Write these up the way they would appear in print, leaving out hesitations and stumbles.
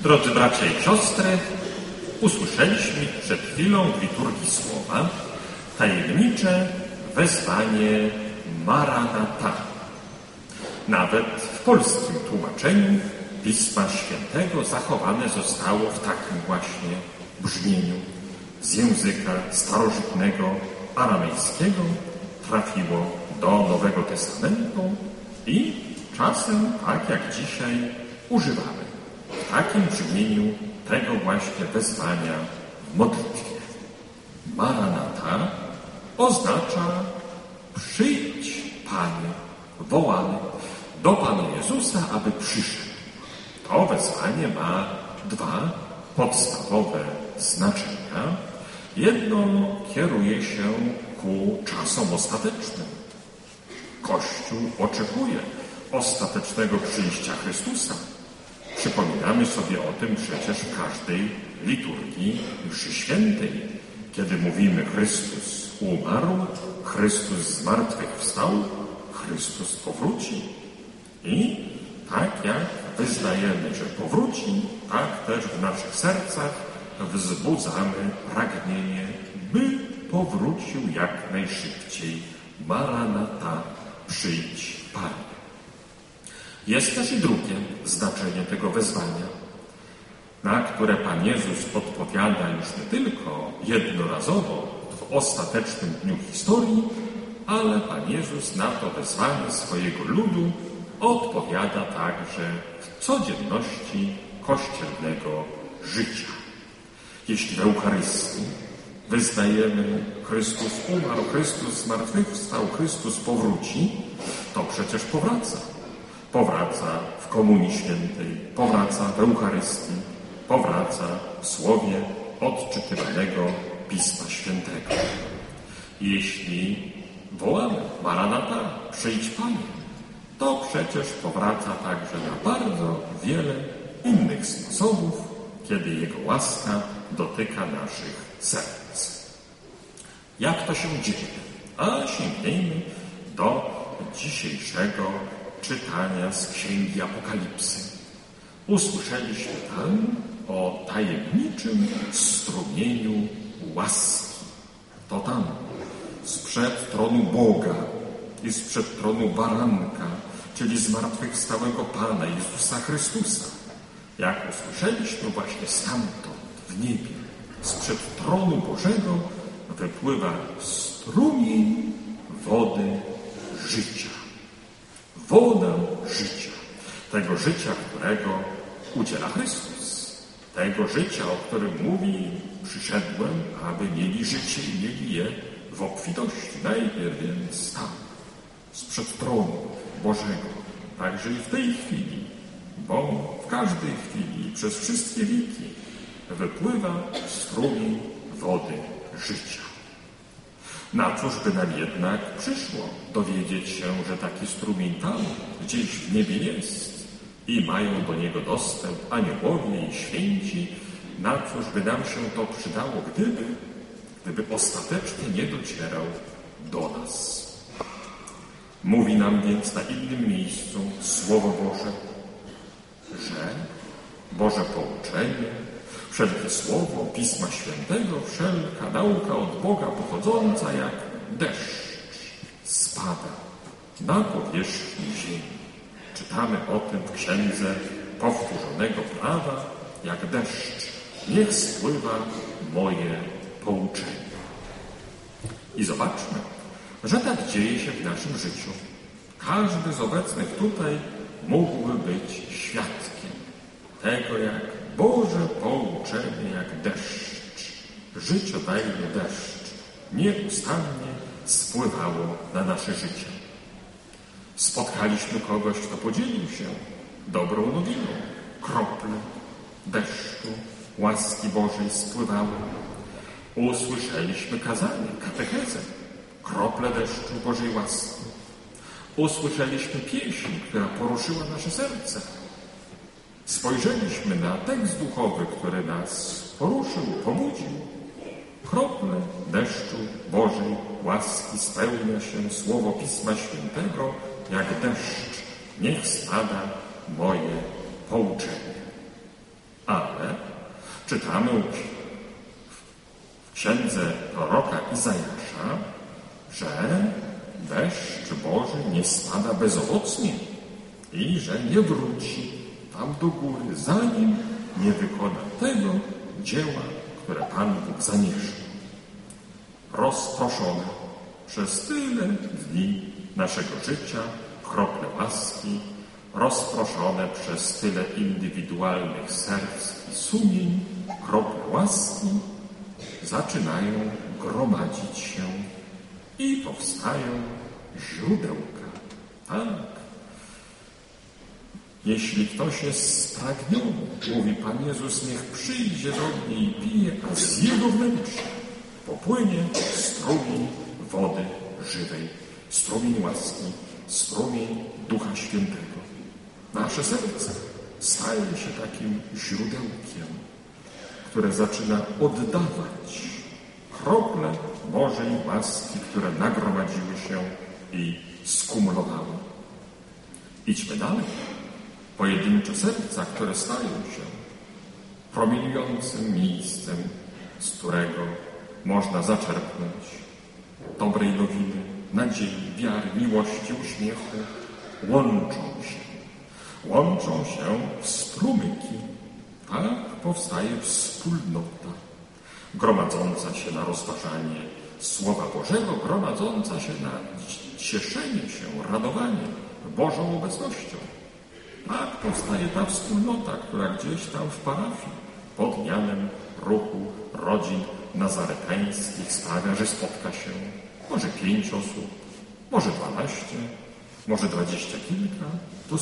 Drodzy bracia i siostry, usłyszeliśmy przed chwilą w liturgii słowa tajemnicze wezwanie Maranata. Nawet w polskim tłumaczeniu Pisma Świętego zachowane zostało w takim właśnie brzmieniu. Z języka starożytnego aramejskiego trafiło do Nowego Testamentu i czasem, tak jak dzisiaj, używamy w takim brzmieniu tego właśnie wezwania w modlitwie. Maranata oznacza przyjdź, Panie, wołany do Pana Jezusa, aby przyszedł. To wezwanie ma dwa podstawowe znaczenia. Jedno kieruje się ku czasom ostatecznym. Kościół oczekuje ostatecznego przyjścia Chrystusa. Przypominamy sobie o tym przecież w każdej liturgii mszy świętej, kiedy mówimy Chrystus umarł, Chrystus zmartwychwstał, Chrystus powróci. I tak jak wyznajemy, że powróci, tak też w naszych sercach wzbudzamy pragnienie, by powrócił jak najszybciej. Maranata, przyjdź, Panie. Jest też i drugie znaczenie tego wezwania, na które Pan Jezus odpowiada już nie tylko jednorazowo w ostatecznym dniu historii, ale Pan Jezus na to wezwanie swojego ludu odpowiada także w codzienności kościelnego życia. Jeśli w Eucharystii wyznajemy Chrystus umarł, Chrystus zmartwychwstał, Chrystus powróci, to przecież powraca. Powraca w Komunii Świętej, powraca w Eucharystii, powraca w słowie odczytywanego Pisma Świętego. Jeśli wołamy Maranata, przyjdź Panie, to przecież powraca także na bardzo wiele innych sposobów, kiedy Jego łaska dotyka naszych serc. Jak to się dzieje? A sięgnijmy do dzisiejszego czytania z Księgi Apokalipsy. Usłyszeliśmy tam o tajemniczym strumieniu łaski. To tam, sprzed tronu Boga i sprzed tronu Baranka, czyli zmartwychwstałego Pana Jezusa Chrystusa. Jak usłyszeliśmy, właśnie stamtąd, w niebie, sprzed tronu Bożego wypływa strumień wody życia. Woda życia. Tego życia, którego udziela Chrystus. Tego życia, o którym mówi, przyszedłem, aby mieli życie i mieli je w obfitości. Najpierw więc tam, sprzed tronu Bożego, także i w tej chwili, bo w każdej chwili, przez wszystkie wieki wypływa strumień wody życia. Na cóż by nam jednak przyszło dowiedzieć się, że taki strumień tam gdzieś w niebie jest i mają do niego dostęp aniołowie i święci? Na cóż by nam się to przydało, gdyby ostatecznie nie docierał do nas? Mówi nam więc na innym miejscu Słowo Boże, że Boże pouczenie, wszelkie słowo Pisma Świętego, wszelka nauka od Boga pochodząca jak deszcz spada na powierzchnię ziemi. Czytamy o tym w Księdze Powtórzonego Prawa, jak deszcz. Niech spływa moje pouczenie. I zobaczmy, że tak dzieje się w naszym życiu. Każdy z obecnych tutaj mógłby być świadkiem tego, jak Boże pouczenie, jak deszcz, życiodajny deszcz, nieustannie spływało na nasze życie. Spotkaliśmy kogoś, kto podzielił się dobrą nowiną. Krople deszczu, łaski Bożej spływały. Usłyszeliśmy kazanie, katechezę, krople deszczu Bożej łaski. Usłyszeliśmy pieśń, która poruszyła nasze serce. Spojrzeliśmy na tekst duchowy, który nas poruszył, pobudził. Krople deszczu Bożej łaski spełnia się słowo Pisma Świętego, jak deszcz. Niech spada moje pouczenie. A Czytamy w księdze proroka Izajasza, że deszcz Boży nie spada bezowocnie i że nie wróci tam do góry, zanim nie wykona tego dzieła, które Pan Bóg zamierzył. Rozproszone przez tyle dni naszego życia krople łaski, rozproszone przez tyle indywidualnych serc i sumień, krople łaski zaczynają gromadzić się i powstają źródełka. Tak. Jeśli ktoś jest spragniony, mówi Pan Jezus, niech przyjdzie do mnie i pije, a z jego wnętrza popłynie strumień wody żywej, strumień łaski, strumień Ducha Świętego. Nasze serce staje się takim źródełkiem, które zaczyna oddawać krople Bożej łaski, które nagromadziły się i skumulowały. Idźmy dalej. Pojedyncze serca, które stają się promieniującym miejscem, z którego można zaczerpnąć dobrej nowiny, nadziei, wiary, miłości, uśmiechu, łączą się w strumyki. Tak powstaje wspólnota, gromadząca się na rozważanie Słowa Bożego, gromadząca się na cieszenie się, radowanie Bożą obecnością. Tak powstaje ta wspólnota, która gdzieś tam w parafii pod mianem ruchu rodzin nazaretańskich sprawia, że spotka się może 5 osób, może 12, może 20 kilka. To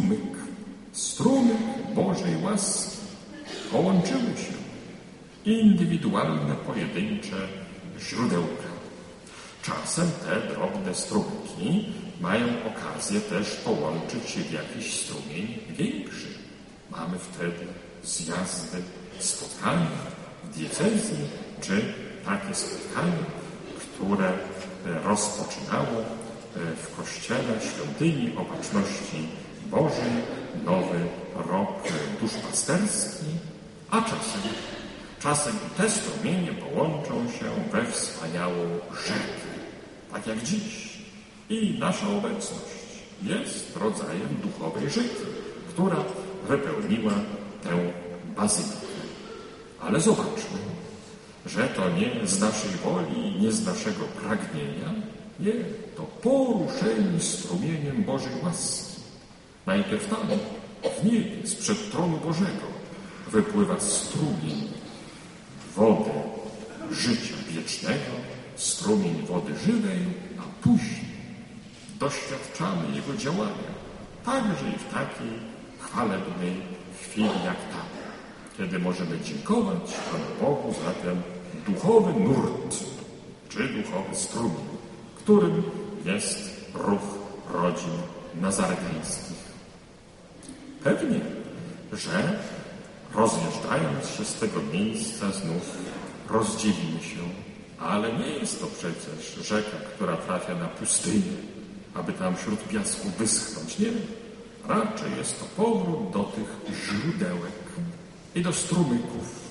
strumyk Bożej łaski. Połączyły się indywidualne, pojedyncze źródełka. Czasem te drobne strumyki mają okazję też połączyć się w jakiś strumień większy. Mamy wtedy zjazdy, spotkania w diecezji, czy takie spotkanie, które rozpoczynało w Kościele Świątyni Opatrzności Bożej nowy rok duszpasterski, a czasem te strumienie połączą się we wspaniałą rzekę, tak jak dziś. I nasza obecność jest rodzajem duchowej rzeki, która wypełniła tę bazylikę. Ale zobaczmy, że to nie z naszej woli i nie z naszego pragnienia, nie, to poruszeni strumieniem Bożej łaski. Najpierw tam, w niebie, sprzed tronu Bożego, wypływa strumień wody życia wiecznego, strumień wody żywej, a później doświadczamy Jego działania, także i w takiej chwalebnej chwili jak ta, kiedy możemy dziękować Panu Bogu za ten duchowy nurt, czy duchowy strumień, którym jest ruch rodzin nazaretańskich. Pewnie, że rozjeżdżając się z tego miejsca znów rozdzielimy się, ale nie jest to przecież rzeka, która trafia na pustynię, aby tam wśród piasku wyschnąć. Nie. Raczej jest to powrót do tych źródełek i do strumyków.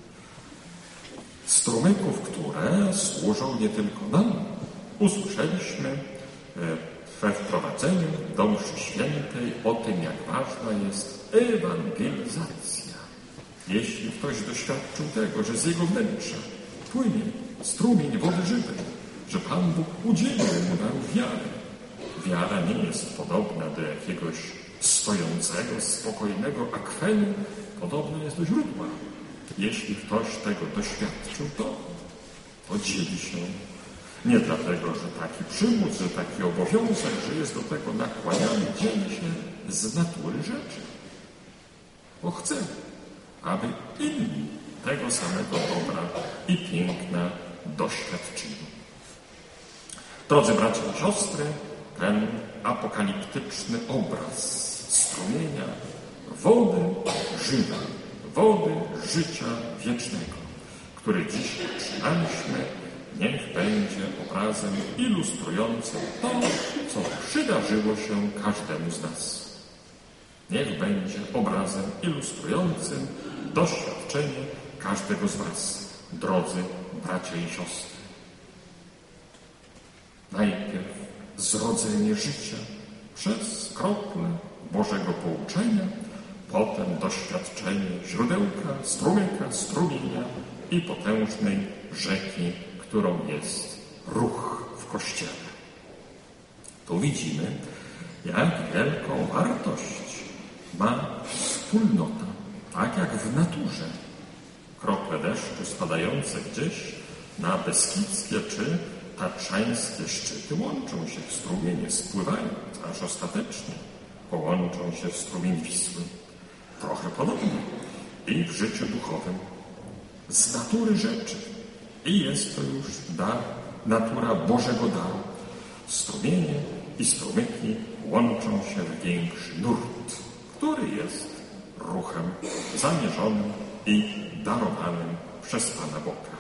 Strumyków, które służą nie tylko nam. Usłyszeliśmy we wprowadzeniu do mszy świętej o tym, jak ważna jest ewangelizacja. Jeśli ktoś doświadczył tego, że z jego wnętrza płynie strumień wody żywej, że Pan Bóg udzielił mu daru wiary. Wiara nie jest podobna do jakiegoś stojącego, spokojnego akwenu, podobna jest do źródła. Jeśli ktoś tego doświadczył, to dzieli się. Nie dlatego, że taki przymus, że taki obowiązek, że jest do tego nakłaniany, dzieli się z natury rzeczy. Bo chce, aby inni tego samego dobra i piękna doświadczyli. Drodzy bracia i siostry, ten apokaliptyczny obraz strumienia wody żywej, wody życia wiecznego, który dziś otrzymaliśmy, niech będzie obrazem ilustrującym to, co przydarzyło się każdemu z nas. Niech będzie obrazem ilustrującym doświadczenie każdego z was, drodzy bracia i siostry. Najpierw zrodzenie życia przez krople Bożego pouczenia, potem doświadczenie źródełka, strumyka, strumienia i potężnej rzeki, którą jest ruch w Kościele. Tu widzimy, jak wielką wartość ma wspólnota, tak jak w naturze. Krople deszczu spadające gdzieś na beskidzkie czy tatrzańskie szczyty łączą się w strumienie, spływają, aż ostatecznie połączą się w strumień Wisły. Trochę podobnie i w życiu duchowym. Z natury rzeczy. I jest to już natura Bożego daru. Strumienie i strumyki łączą się w większy nurt, który jest ruchem zamierzonym i darowanym przez Pana Boga.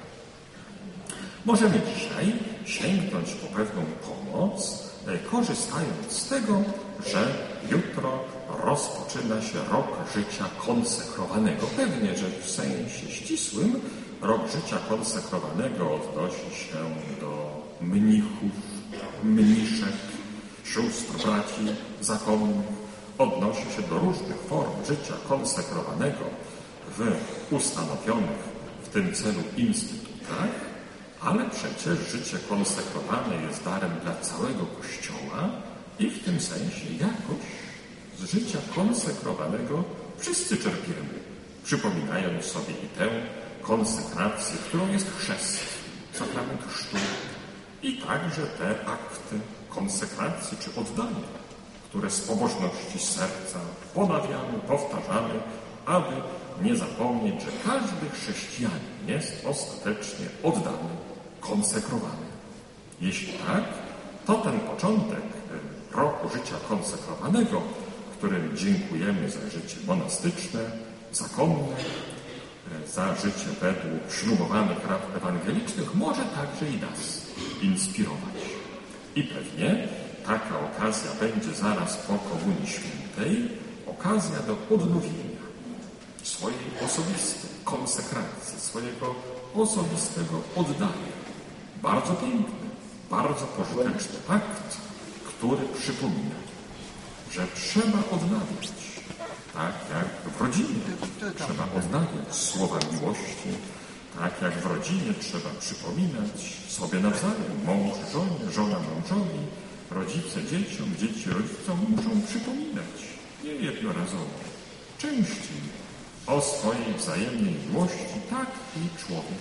Możemy dzisiaj sięgnąć po pewną pomoc, korzystając z tego, że jutro rozpoczyna się rok życia konsekrowanego. Pewnie, że w sensie ścisłym rok życia konsekrowanego odnosi się do mnichów, mniszek, sióstr, braci zakonnych, odnosi się do różnych form życia konsekrowanego w ustanowionych w tym celu instytutach, ale przecież życie konsekrowane jest darem dla całego Kościoła i w tym sensie jakoś z życia konsekrowanego wszyscy czerpiemy, przypominając sobie i tę konsekrację, którą jest chrzest, sakrament chrztu i także te akty konsekracji czy oddania, które z pobożności serca ponawiamy, powtarzamy, aby nie zapomnieć, że każdy chrześcijanin jest ostatecznie oddany, konsekrowany. Jeśli tak, to ten początek roku życia konsekrowanego, którym dziękujemy za życie monastyczne, zakonne, za życie według ślubowanych rad ewangelicznych, może także i nas inspirować. I pewnie taka okazja będzie zaraz po Komunii Świętej, okazja do odnowienia swojej osobistej konsekracji, swojego osobistego oddania. Bardzo piękny, bardzo pożyteczny akt, który przypomina, że trzeba odnawiać, tak jak w rodzinie trzeba odnawiać słowa miłości, tak jak w rodzinie trzeba przypominać sobie nawzajem, mąż żonie, żona mężowi, rodzice dzieciom, dzieci rodzicom muszą przypominać, nie jednorazowo, częściej o swojej wzajemnej miłości, tak i człowiek,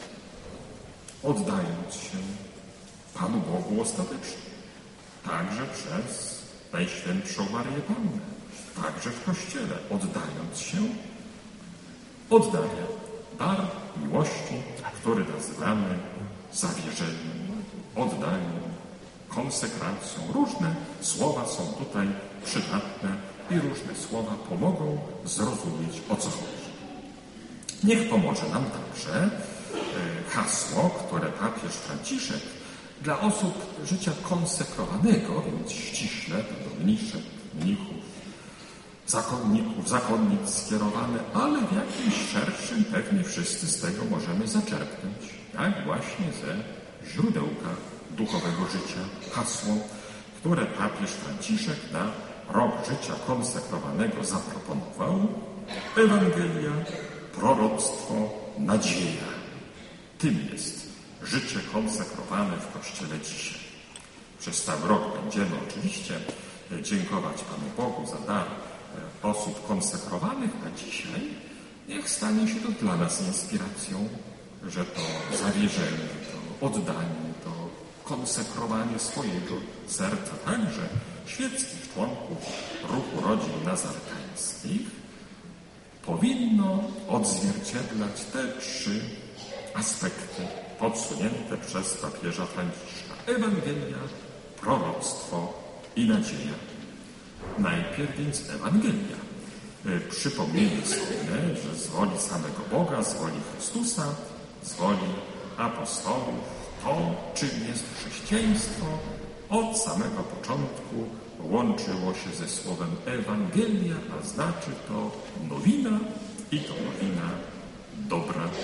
oddając się Panu Bogu ostatecznie, także przez Najświętszą Maryję Pannę, także w Kościele, oddając się, oddania dar miłości, który nazywamy zawierzeniem, oddaniem, konsekracją. Różne słowa są tutaj przydatne i różne słowa pomogą zrozumieć, o co chodzi. Niech pomoże nam także hasło, które papież Franciszek dla osób życia konsekrowanego, więc ściśle do mniszek, mnichów, zakonników, zakonnic skierowane, ale w jakimś szerszym pewnie wszyscy z tego możemy zaczerpnąć, jak właśnie ze źródełka duchowego życia. Hasło, które papież Franciszek na rok życia konsekrowanego zaproponował: Ewangelia, proroctwo, nadzieja. Tym jest życie konsekrowane w Kościele dzisiaj. Przez cały rok będziemy oczywiście dziękować Panu Bogu za dar osób konsekrowanych, a dzisiaj niech stanie się to dla nas inspiracją, że to zawierzenie, to oddanie, to konsekrowanie swojego serca, także świeckich członków ruchu rodzin nazarkańskich, powinno odzwierciedlać te trzy aspekty podsunięte przez papieża Franciszka. Ewangelia, proroctwo i nadzieja. Najpierw więc Ewangelia. Przypomnienie sobie, że z woli samego Boga, z woli Chrystusa, z woli apostołów, to, czym jest chrześcijaństwo, od samego początku łączyło się ze słowem Ewangelia, a znaczy to nowina i to nowina dobra,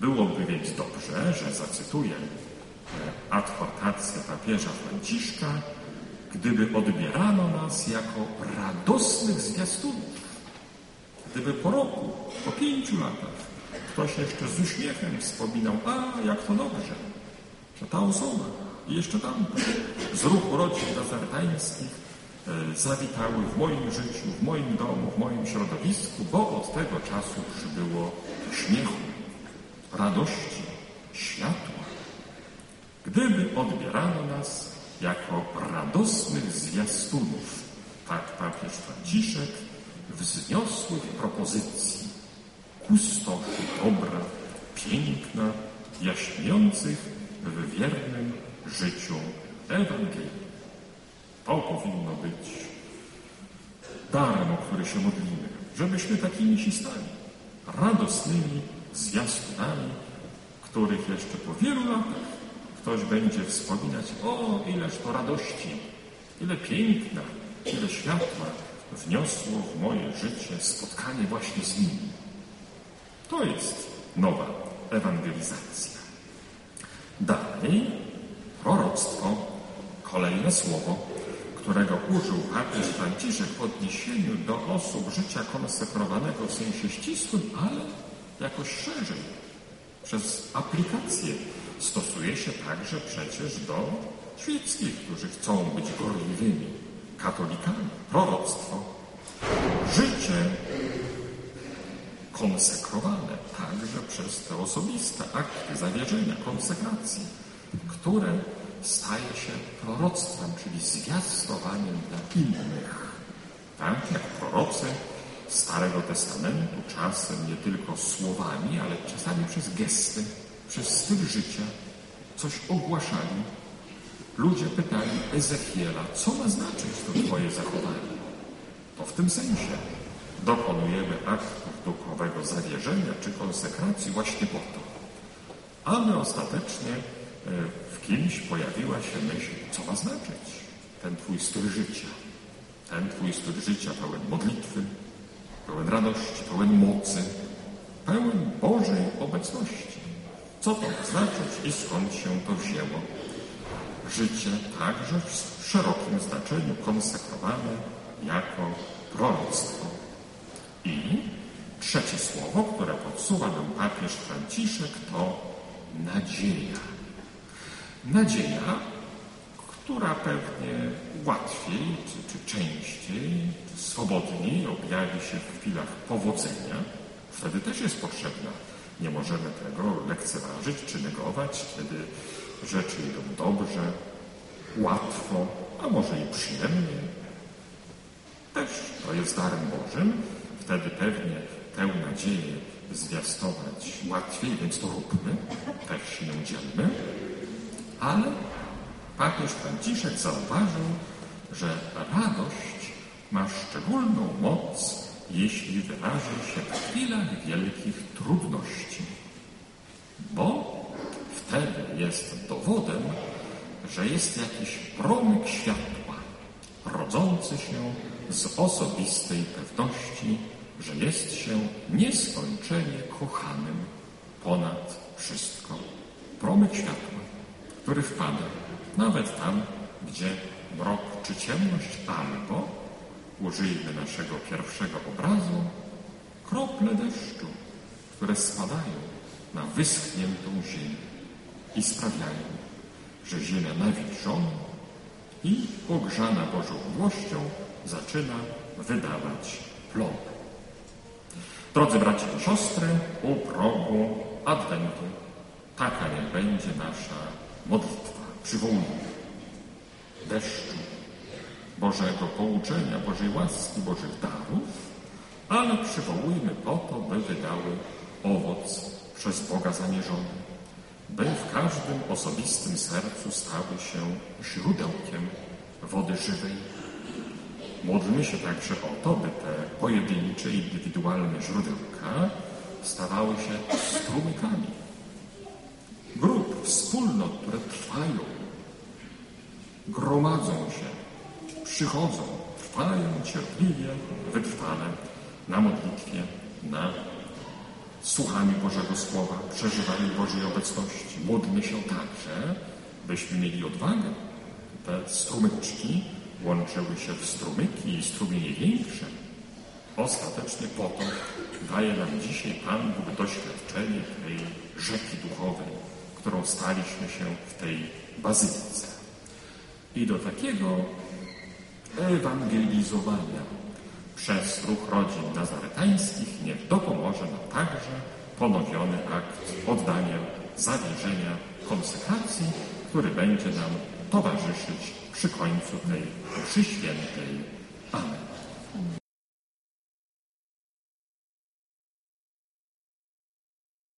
Byłoby więc dobrze, że zacytuję adhortację papieża Franciszka, gdyby odbierano nas jako radosnych zwiastunów. Gdyby po roku, po 5 latach ktoś jeszcze z uśmiechem wspominał, jak to dobrze, że ta osoba i jeszcze tamta z ruchu rodzin nazaretańskich zawitały w moim życiu, w moim domu, w moim środowisku, bo od tego czasu przybyło śmiechu, radości, światła. Gdyby odbierano nas jako radosnych zwiastunów, tak papież Franciszek, wzniosłych propozycji, kustoszy dobra, piękna, jaśniejących w wiernym życiu Ewangelii. To powinno być darem, o który się modlimy, żebyśmy takimi się stali, radosnymi zwiastunami, których jeszcze po wielu latach ktoś będzie wspominać, ileż to radości, ile piękna, ile światła wniosło w moje życie spotkanie właśnie z nim. To jest nowa ewangelizacja. Dalej proroctwo, kolejne słowo, którego użył papież Franciszek w odniesieniu do osób życia konsekrowanego w sensie ścisłym, ale jakoś szerzej, przez aplikację. Stosuje się także przecież do świeckich, którzy chcą być gorliwymi katolikami. Proroctwo, życie konsekrowane także przez te osobiste akty zawierzenia, konsekracji, które staje się proroctwem, czyli zwiastowaniem dla innych. Tak jak prorocy Starego Testamentu czasem nie tylko słowami, ale czasami przez gesty, przez styl życia coś ogłaszali. Ludzie pytali Ezechiela, co ma znaczyć to Twoje zachowanie? To w tym sensie dokonujemy aktów duchowego zawierzenia czy konsekracji właśnie po to, aby ostatecznie w kimś pojawiła się myśl, co ma znaczyć ten Twój styl życia. Ten Twój styl życia pełen modlitwy, pełen radości, pełen mocy, pełen Bożej obecności. Co to ma znaczyć i skąd się to wzięło? Życie także w szerokim znaczeniu konsekrowane jako proroctwo. I trzecie słowo, które podsuwa nam papież Franciszek, to nadzieja. Nadzieja, która pewnie łatwiej, czy częściej, czy swobodniej objawi się w chwilach powodzenia. Wtedy też jest potrzebna. Nie możemy tego lekceważyć czy negować, kiedy rzeczy idą dobrze, łatwo, a może i przyjemnie. Też to jest darem Bożym. Wtedy pewnie tę nadzieję zwiastować łatwiej, więc to róbmy. Też się nią dzielmy. Ale papież Franciszek zauważył, że radość ma szczególną moc, jeśli wyraży się w chwilach wielkich trudności. Bo wtedy jest dowodem, że jest jakiś promyk światła, rodzący się z osobistej pewności, że jest się nieskończenie kochanym ponad wszystko. Promyk światła, który wpada nawet tam, gdzie mrok czy ciemność, albo, użyjmy naszego pierwszego obrazu, krople deszczu, które spadają na wyschniętą ziemię i sprawiają, że ziemia nawilżona i ogrzana Bożą miłością zaczyna wydawać plony. Drodzy bracia i siostry, u progu Adwentu taka niech będzie nasza modlitwa. Przywołujmy deszczu, Bożego pouczenia, Bożej łaski, Bożych darów, ale przywołujmy po to, by wydały owoc przez Boga zamierzony, by w każdym osobistym sercu stały się źródełkiem wody żywej. Módlmy się także o to, by te pojedyncze, indywidualne źródełka stawały się strumykami grup, wspólnot, które trwają, gromadzą się, przychodzą, trwają cierpliwie, wytrwale na modlitwie, na słuchamy Bożego Słowa, przeżywamy Bożej obecności. Módlmy się także, byśmy mieli odwagę. Te strumyczki łączyły się w strumyki i strumienie większe. Ostatecznie po to daje nam dzisiaj Pan Bóg doświadczenie tej rzeki duchowej, którą staliśmy się w tej bazylice. I do takiego ewangelizowania przez ruch rodzin nazaretańskich niech dopomoże nam także ponowiony akt oddania, zawierzenia, konsekracji, który będzie nam towarzyszyć przy końcu tej mszy świętej. Amen.